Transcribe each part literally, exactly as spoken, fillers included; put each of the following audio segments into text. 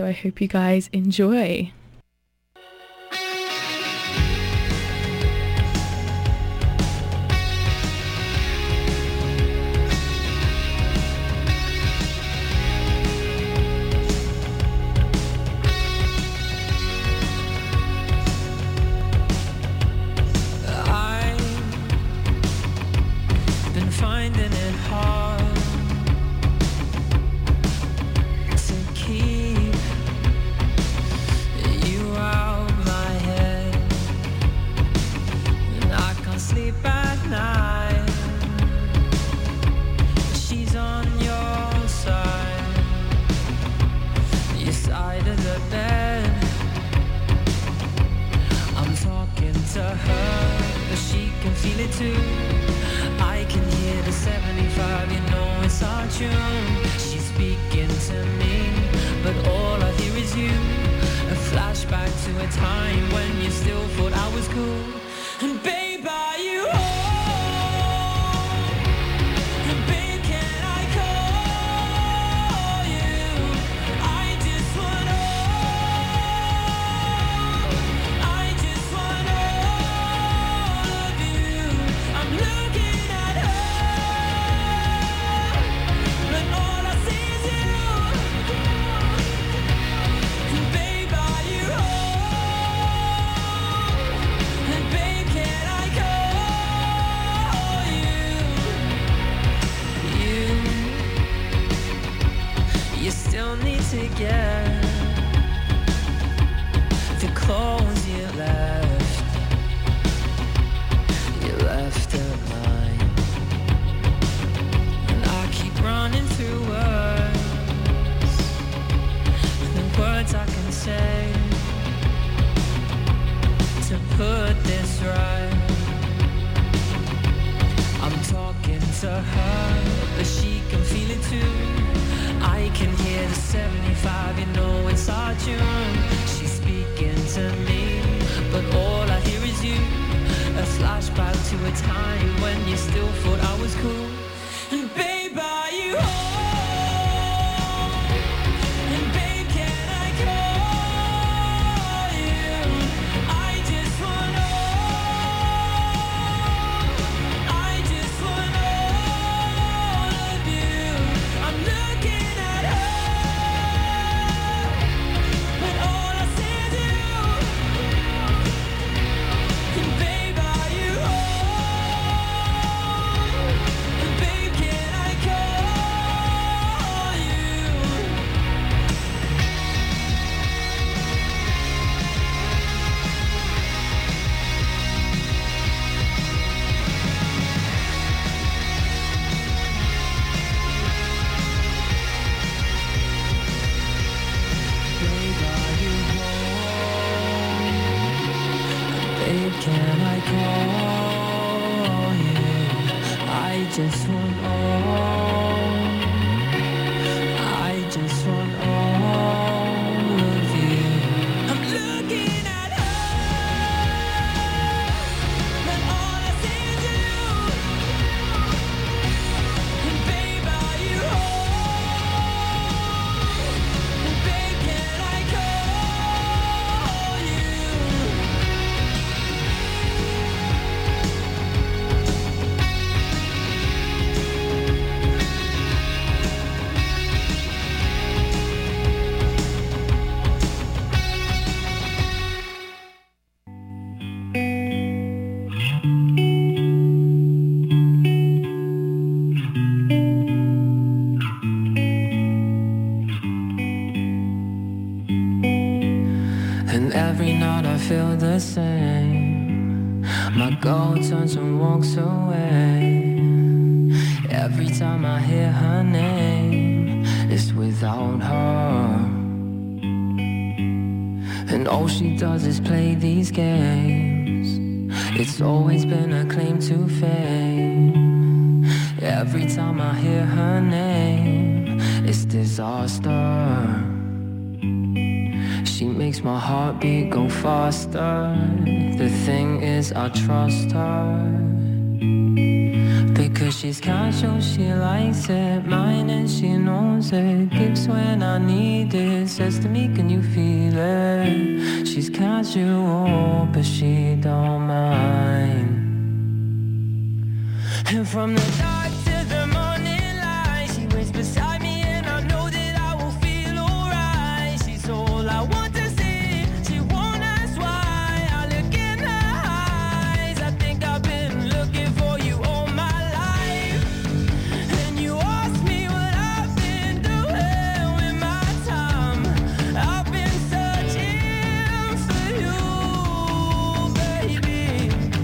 So I hope you guys enjoy. Turns and walks away. Every time I hear her name, it's without her. And all she does is play these games. It's always been a claim to fame. Every time I hear her name, it's disaster. She makes my heartbeat go faster. The thing is I trust her, because Cause she's casual, she likes it, mine and she knows it. Gives when I need it, says to me, can you feel it? She's casual, but she don't mind. And from the dark to the morning light, she waits beside me and I know that I will feel alright. She's all I want to see, she won't ask why. I look in her eyes, I think I've been looking for you all my life. And you ask me what I've been doing with my time. I've been searching for you, baby.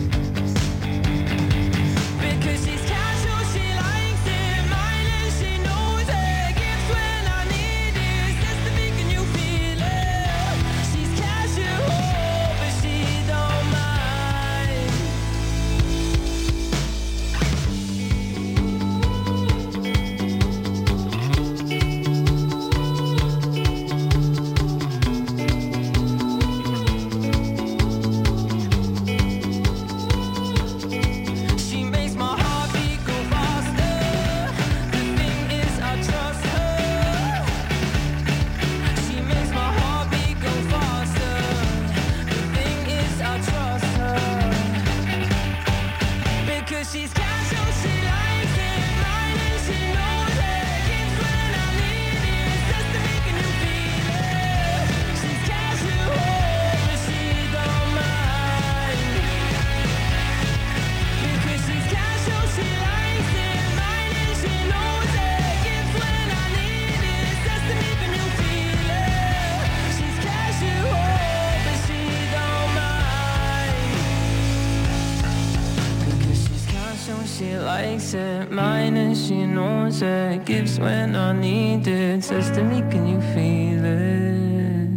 Because she's casual, she likes it, mine and she knows it. Gives when I need it, says to me, can you feel it? She's casual, but she don't mind. She makes my heartbeat go faster. The thing is, I trust her. She makes my heartbeat go faster. The thing is, I trust her. Because she's casual, she likes it, mine and she knows it. Gives when I need it, says to me, can you feel it? She's casual, but she don't mind. Because she's casual, she likes it, mine and she knows it. Gives when I need it, says to me, can you feel it? She's casual, but she don't mind. Because she's casual, she likes it, mine and she knows it. Gives when I need it, says to me, can you feel it?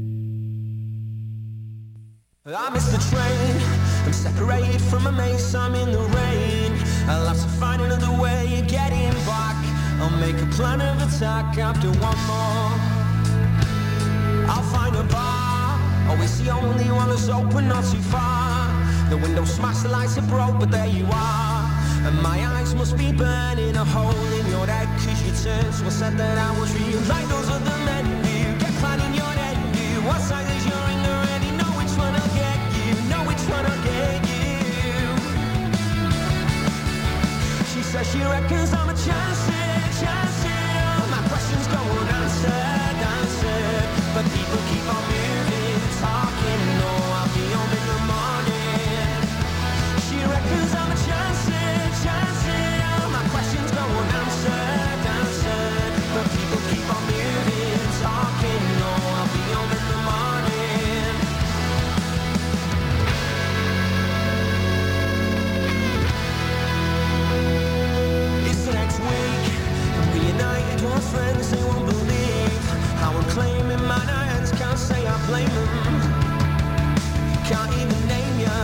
I missed the train, I'm separated from my mates, I'm in the rain. I'll have to find another way of getting back. I'll make a plan of attack after one more. I'll find a bar, always the only one that's open, not too far. The window smashed, the lights are broke, but there you are. And my eyes must be burning a hole in your head, cause you turned so I said that I was real. Like those other men do, get plan in your head, do. What size is your ring already? Know which one I'll get you, know which one I'll get you. She says she reckons I'm a chance it, chance it. All my questions go unanswered, answered. But people keep on moving, talking. No, I'll be home in the morning. She reckons I'm a chance it, chance it. All my questions go unanswered, answered. But people keep on moving, talking. No, I'll be home in the morning. It's the next week, and reunited with friends. They won't believe how I'm claiming my hands. Can't say I blame them, can't even name ya.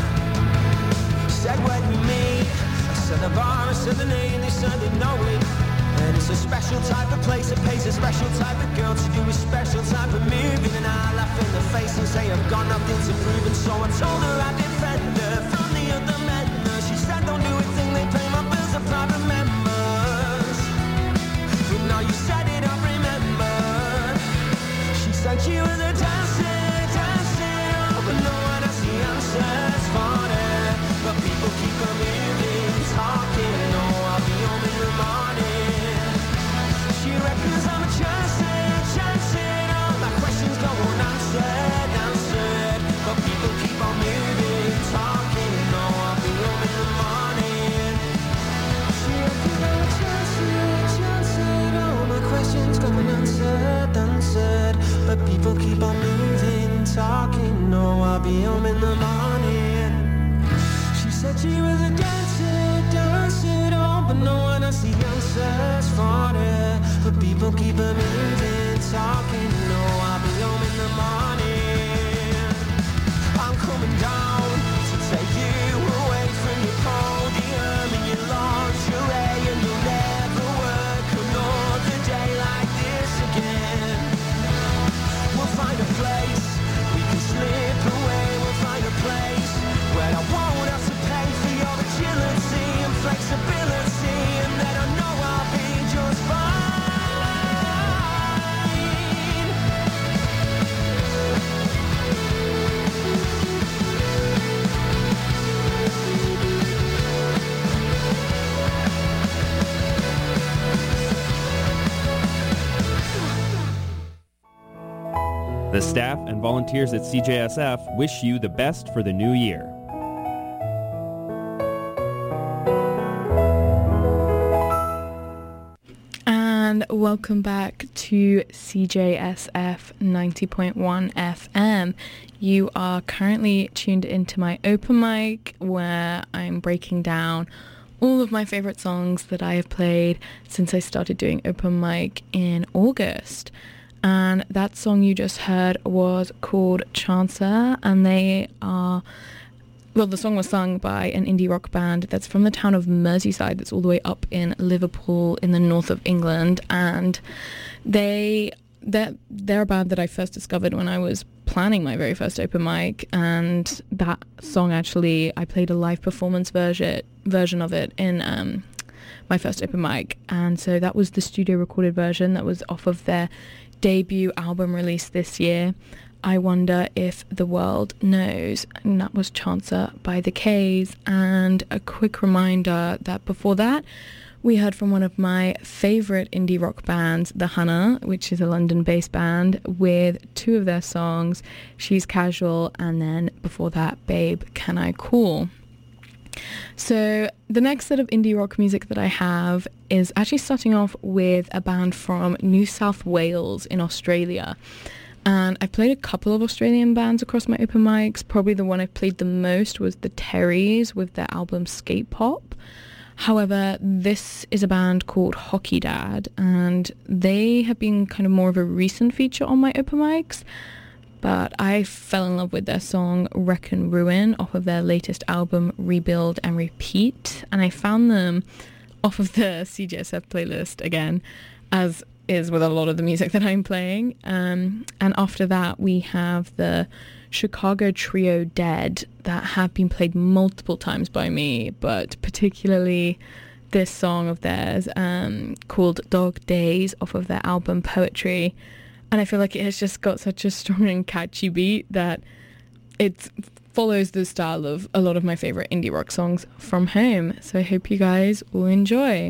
Said when we meet, I said the bar, I said the name, they said they know it. And it's a special type of place, it pays a special type of girl to do a special type of moving. And I laugh in the face and say I've got nothing to prove. And so I told her I'd defend her from the other men. She said don't do a thing, they pay my bills are private members. But now you said it, I remember. She said you were the dancer, dancer. Oh, but no one has the answers for it. But people keep on moving, talking. No, I'll be home in the morning. She reckons I'm a chance it, chance it. All my questions go unanswered, answered. But people keep on moving, talking. No, I'll be home in the morning. She reckons I'm a chance it, chance it. All my questions go unanswered, answered. But people keep on moving, talking. No, I'll be home in the morning. She said she was a dancer, dancer, oh, but no one has the answers for it. But people keep on moving, talking. No, I'll be home in the morning. I'm coming down to take you away from your podium and your lingerie, and you'll never work another day like this again. We'll find a place we can slip away. We'll find a place where I won't have to pay for your agility and flexibility. The staff and volunteers at C J S F wish you the best for the new year. And welcome back to C J S F ninety point one F M. You are currently tuned into my open mic where I'm breaking down all of my favorite songs that I have played since I started doing open mic in August. And that song you just heard was called Chancer, and they are... Well, the song was sung by an indie rock band that's from the town of Merseyside, that's all the way up in Liverpool in the north of England. And they, they're, they're a band that I first discovered when I was planning my very first open mic. And that song, actually, I played a live performance version, version of it in um, my first open mic. And so that was the studio recorded version that was off of their debut album released this year, I Wonder If the World Knows, and that was Chancer by the K's. And a quick reminder that before that we heard from one of my favourite indie rock bands, The Hunter, which is a London-based band, with two of their songs, She's Casual, and then before that, Babe, Can I Call? So the next set of indie rock music that I have is actually starting off with a band from New South Wales in Australia. And I've played a couple of Australian bands across my open mics. Probably the one I played the most was the Terrys with their album Skate Pop. However, this is a band called Hockey Dad, and they have been kind of more of a recent feature on my open mics. But I fell in love with their song Wreck and Ruin off of their latest album Rebuild and Repeat. And I found them off of the C J S F playlist again, as is with a lot of the music that I'm playing. Um, and after that, we have the Chicago trio Dead that have been played multiple times by me, but particularly this song of theirs um, called Dog Days off of their album Poetry. And I feel like it has just got such a strong and catchy beat that it follows the style of a lot of my favorite indie rock songs from home. So I hope you guys will enjoy.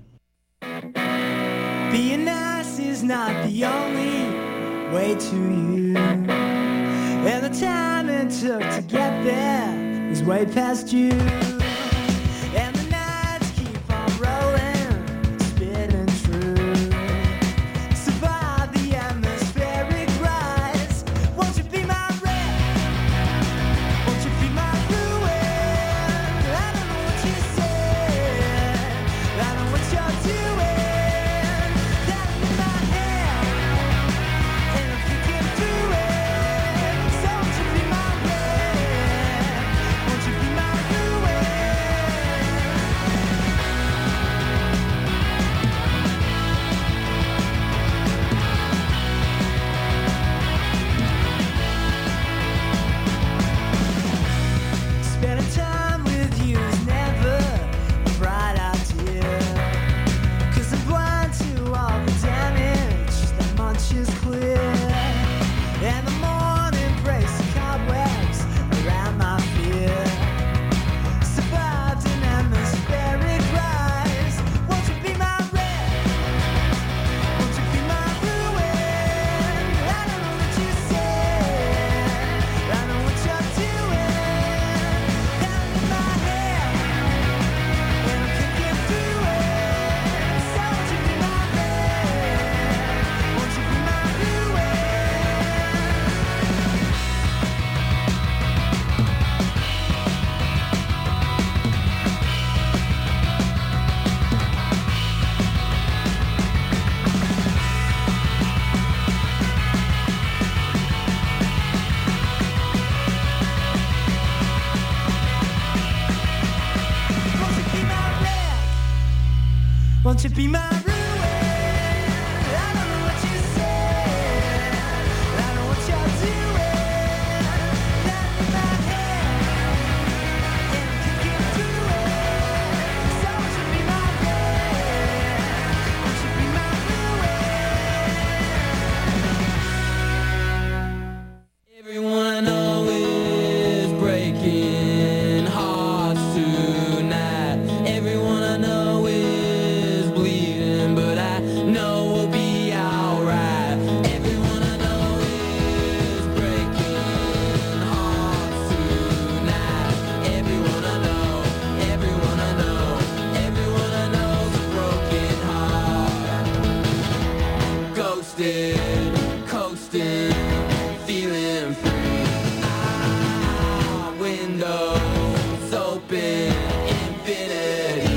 Being nice is not the only way to you, and the time it took to get there is way past you. And the nights keep on rolling, spinning true. Survive the atmospheric rise. Won't you be my wreck? Won't you be my ruin? I don't know what you said, I know what you're doing. Won't you be my ruin? I don't know what you said, I know what you're doing. Let me my head, and I can get through it. So won't you be my red? Won't you be my ruin? Everyone always breaking hearts tonight. Everyone I know is bleeding. kissing, feeling free. Our windows open, infinity.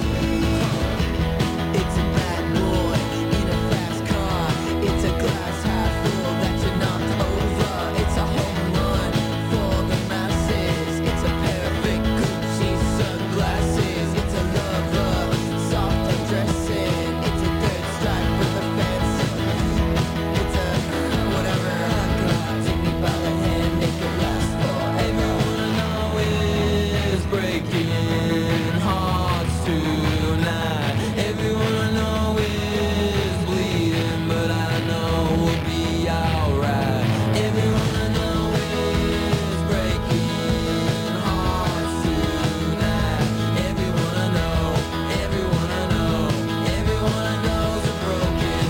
It's a bad boy in a fast car. It's a glass half full that you knocked over. It's a home run for the masses. It's a perfect Gucci sunglasses. It's a lover, soft undressing. It's a third stripe with a fancy. It's a whatever I got. Take me by the hand, make it last for. Everyone I know is breaking hearts tonight. Everyone I know is bleeding, but I know we'll be alright. Everyone I know is breaking hearts tonight. Everyone I know, everyone I know, everyone I know's a broken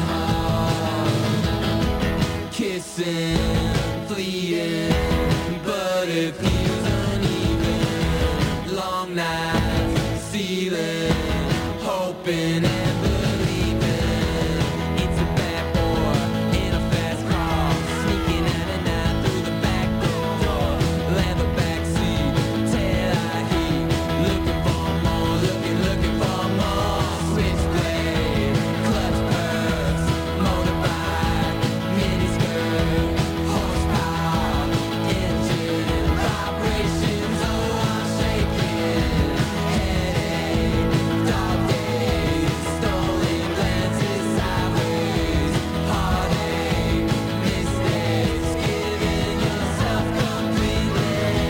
heart. Kissing, fleeting, but it feels uneven. Long nights, ceiling, hoping and believing. It's a bad boy in a fast car, sneaking out at night through the back door. Leather backseat, tail high heat, looking for more, looking, looking for more. Switchblade, clutch purse, motorbike, mini skirt, horsepower, engine, vibrations. Oh, I'm shaking, headache, dog days, stolen glances sideways, heartache, mistakes, giving yourself completely.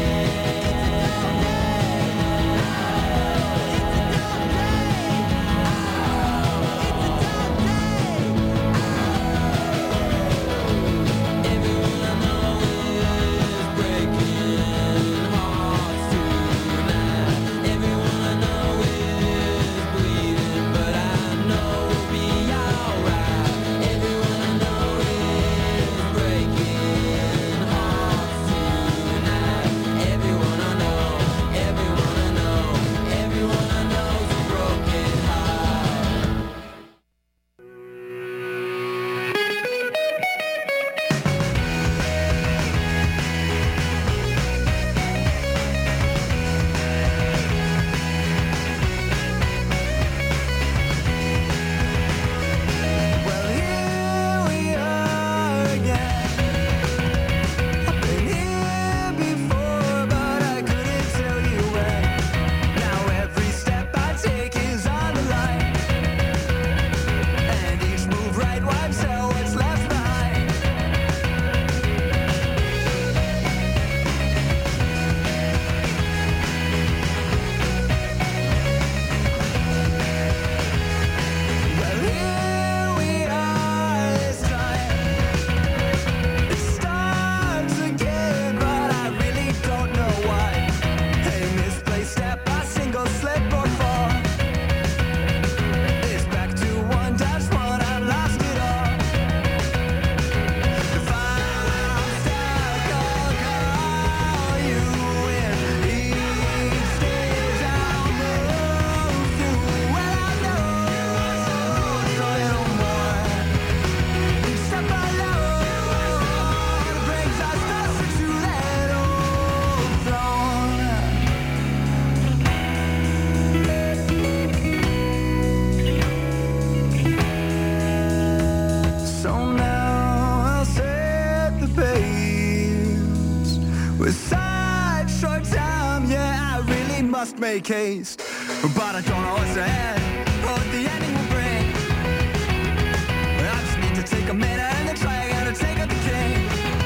Everyone I know is breaking hearts tonight. Everyone I know is bleeding, but I know we'll be alright. Everyone I know is breaking hearts tonight. Everyone I know, everyone I know, everyone I know's a broken heart. Well, here we are again. I've been here before, but I couldn't tell you when. Now every step I take is on the line, and each move right wipes out what's left behind. Well, here we are this time. It starts again, but I really don't know why. Hey, misplaced step, a single slip or fall. It's back to one dash one, I lost it all. If I'm stuck, I'll call you in. Each stage I'll move through. Well, I know a little more. Each step I load brings us closer to that old throne. So now I'll set the pace. With such short time, yeah, I really must make haste. But I don't know what's ahead, or what the ending will bring. I just need to take a minute and then try again to take out the king.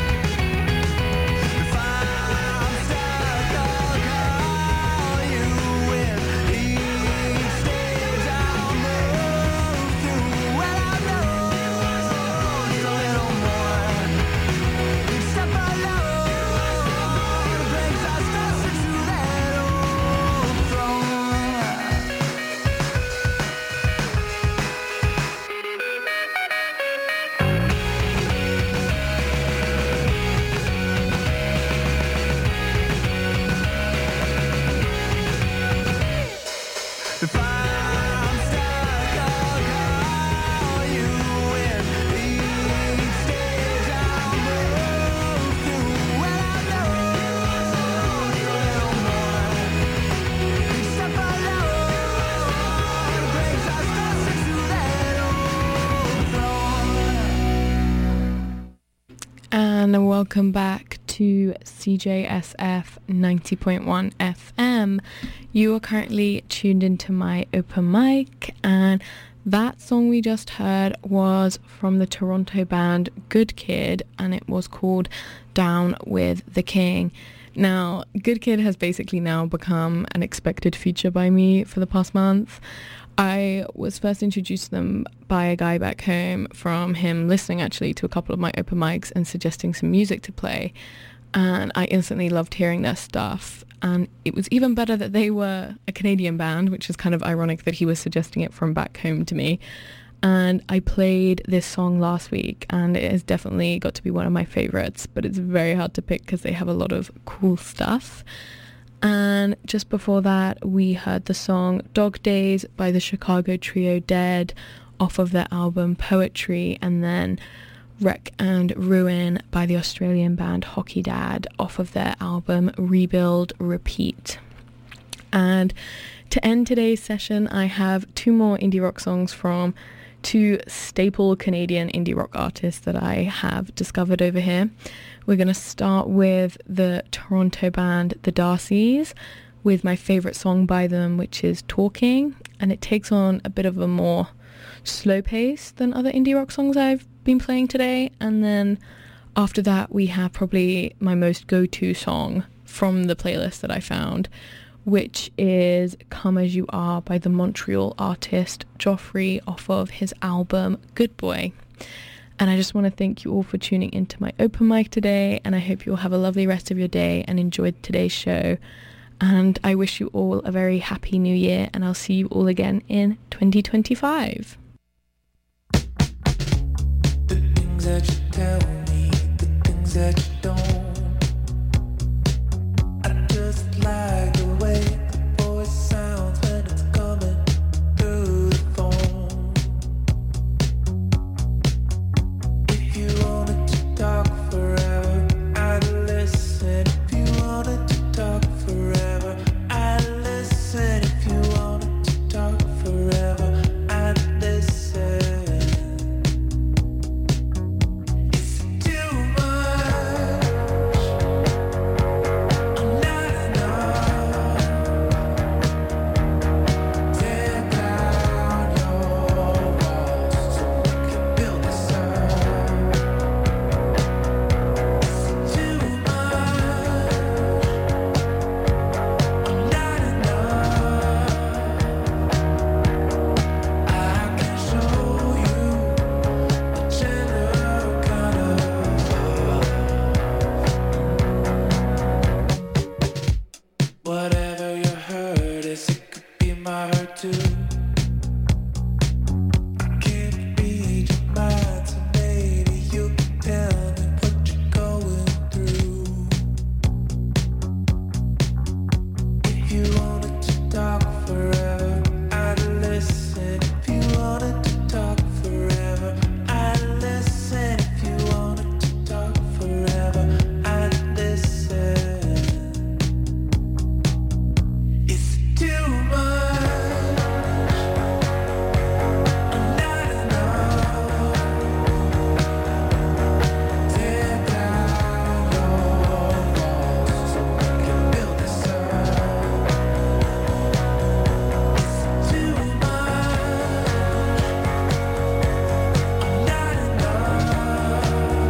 If I'm stuck, I'll call you in. Each stage I'll move through. Well, I know a little more. Each step I load brings us closer to that old throne. and welcome back to C J S F ninety point one F M. You are currently tuned into my open mic, and that song we just heard was from the Toronto band Good Kid, and it was called Down with the King. Now, Good Kid has basically now become an expected feature by me for the past month. I was first introduced to them by a guy back home, from him listening actually to a couple of my open mics and suggesting some music to play, and I instantly loved hearing their stuff. And it was even better that they were a Canadian band, which is kind of ironic that he was suggesting it from back home to me. And I played this song last week, and it has definitely got to be one of my favorites, but it's very hard to pick because they have a lot of cool stuff. And just before that, we heard the song Dog Days by the Chicago trio Dead off of their album Poetry, and then Wreck and Ruin by the Australian band Hockey Dad off of their album Rebuild Repeat. And to end today's session, I have two more indie rock songs from two staple Canadian indie rock artists that I have discovered over here. We're going to start with the Toronto band The Darcys, with my favourite song by them, which is Talking, and it takes on a bit of a more slow pace than other indie rock songs I've been playing today. And then after that, we have probably my most go-to song from the playlist that I found, which is Come As You Are by the Montreal artist Joffrey off of his album Good Boy. And I just want to thank you all for tuning into my open mic today, and I hope you all have a lovely rest of your day and enjoyed today's show. And I wish you all a very happy new year, and I'll see you all again in twenty twenty-five. The things that you tell me, the things that you don't, I just like the way the voice sounds when it's coming through the phone. If you wanted to talk forever, I'd listen. If you wanted to talk forever, I'd listen. If you wanted to talk forever, I'd listen. It's too much. I'm not enough. Tear down your walls so we can build this up. It's too much. I'm not enough. I can show you a gentler kind of love. Whatever your hurt is, it could be my hurt too. I can't read your mind, so maybe you can tell me what you're going through. If you wanted to talk forever, I'd listen. If you wanted to talk forever, I'd listen. If you wanted to talk forever, I'd listen. It's too much. I'm not enough. Tear down your walls so we can build this up. It's too much. I'm not enough.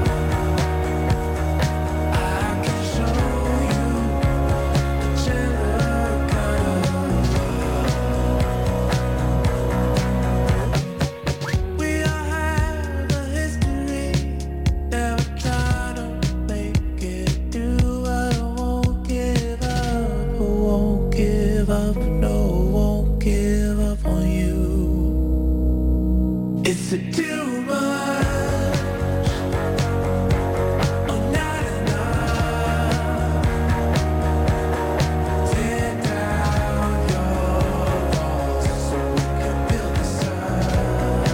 I can show you a gentler kind of love. We all have a history, never trying to make it through. I won't give up, I won't give up, no, won't give up on you. It's a too much. I'm not enough. Tear down your walls so we can build this up.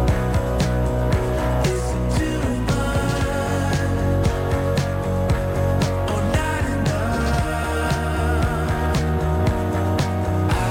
It's too much. I'm not enough.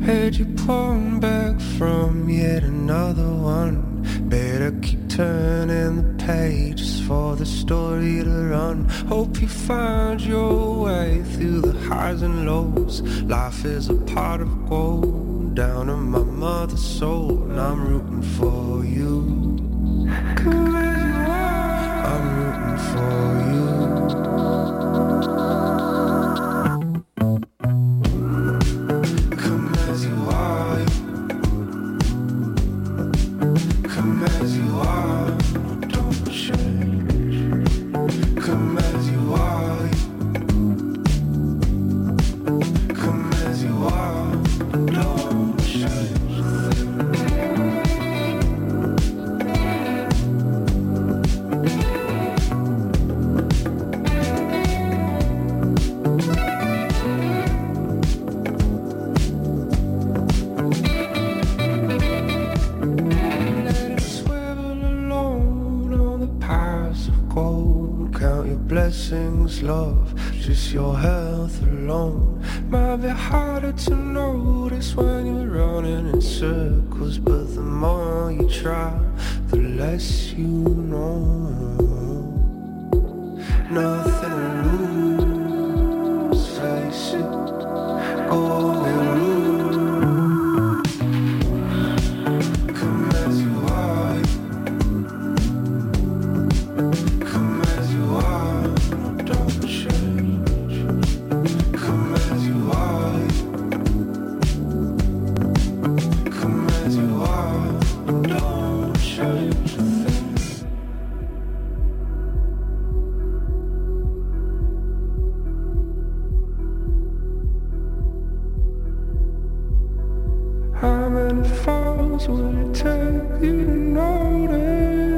Heard you pulling back from yet another one. Better keep turning the pages for the story to run. Hope you find your way through the highs and lows. Life is a pot of gold down in my mother's soul, and I'm rooting for you. Come as you are, I'm rooting for you. Love, just your health alone. Might be harder to notice when you're running in circles, but the more you try, the less you know. Nothing to lose, face it, go and lose. Come as you are, come as you are. How many falls would it take you to notice?